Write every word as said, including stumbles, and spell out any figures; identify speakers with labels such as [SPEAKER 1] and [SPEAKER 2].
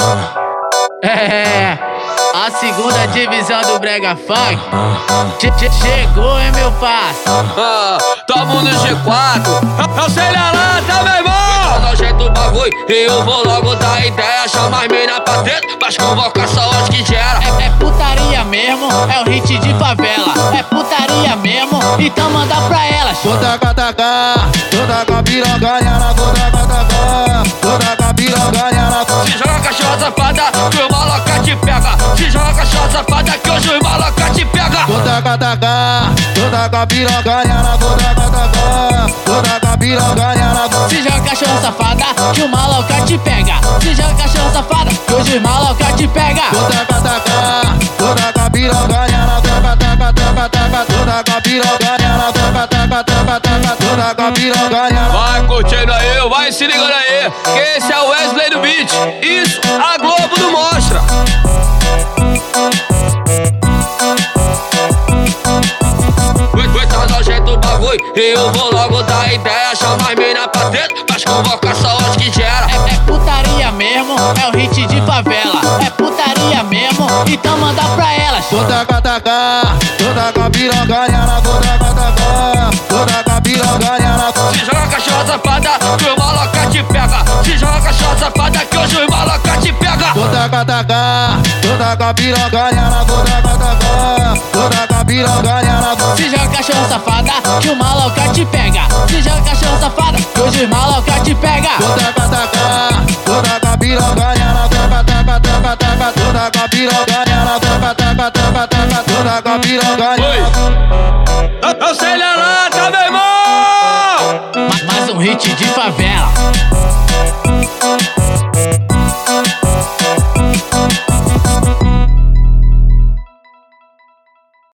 [SPEAKER 1] É, a segunda divisão do Brega Funk che che chegou, hein, meu parça?
[SPEAKER 2] Ah, tamo no G quatro. Acelera, meu irmão! Dá jeito do bagulho e eu vou logo dar ideia. Chama as mina pra dentro, mas convoca só os que gera.
[SPEAKER 1] É, é putaria mesmo, é o hit de favela. É putaria mesmo, então manda pra elas.
[SPEAKER 3] Vou tacar, tacar, vou tacar piroganha na, vou tacar, tacar, vou tacar piroganha na.
[SPEAKER 2] Se joga cachorra safada que o maloca te pega. Se joga cachorra safada que hoje o maloca te pega.
[SPEAKER 3] Vou tacar, tacar, vou tacar piroganha na, vou tacar, tacar, vou tacar piroganha na.
[SPEAKER 1] Se joga cachorra safada que o maloca te pega. Se joga cachorra safada que hoje o maloca te pega.
[SPEAKER 3] Vou tacar, tacar, vou tacar piroganha na, taca, taca, taca, taca, vou tacar piroganha na, taca, taca, taca, taca, vou tacar piroganha na.
[SPEAKER 2] Vai curtindo aí, vai se ligando aí, que esse é o Wesley do beat. Isso a Globo não mostra. Tá jeito do bagulho e eu vou logo dar ideia. Chama as mina pra dentro, mas convoca só os que gera.
[SPEAKER 1] É, é putaria mesmo, é o hit de favela. É putaria mesmo, então manda pra elas.
[SPEAKER 3] Vou tacar, tacar, vou tacar piroganha na, vou tacar, tacar, vou tacar piroganha na.
[SPEAKER 2] Se joga cachorra safada que o maloca te pega. Se joga cachorra safada que hoje o maloca te pega.
[SPEAKER 3] Vou tacar, tacar, vou tacar piroganha na, vou tacar, tacar, vou tacar piroganha na.
[SPEAKER 1] Se joga cachorra safada que o maloca te pega. Se joga cachorra safada que hoje o maloca te pega.
[SPEAKER 3] Vou tacar, tacar, vou tacar piroganha na, taca, taca, taca, taca, vou tacar piroganha na, taca, taca, taca, taca, vou tacar piroganha na.
[SPEAKER 2] Acelera, meu irmão!
[SPEAKER 1] Mais um hit de favela.